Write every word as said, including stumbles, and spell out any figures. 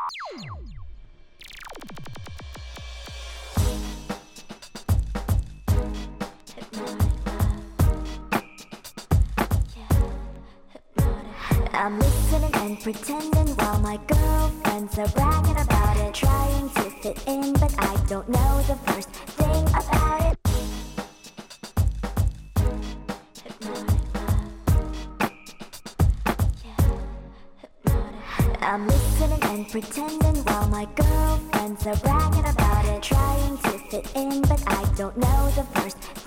I'm listening and pretending while my girlfriends are bragging about it, trying to fit in, but I don't know the first thing about it. I'm listening and pretending while my girlfriends are bragging about it, trying to fit in, but I don't know the first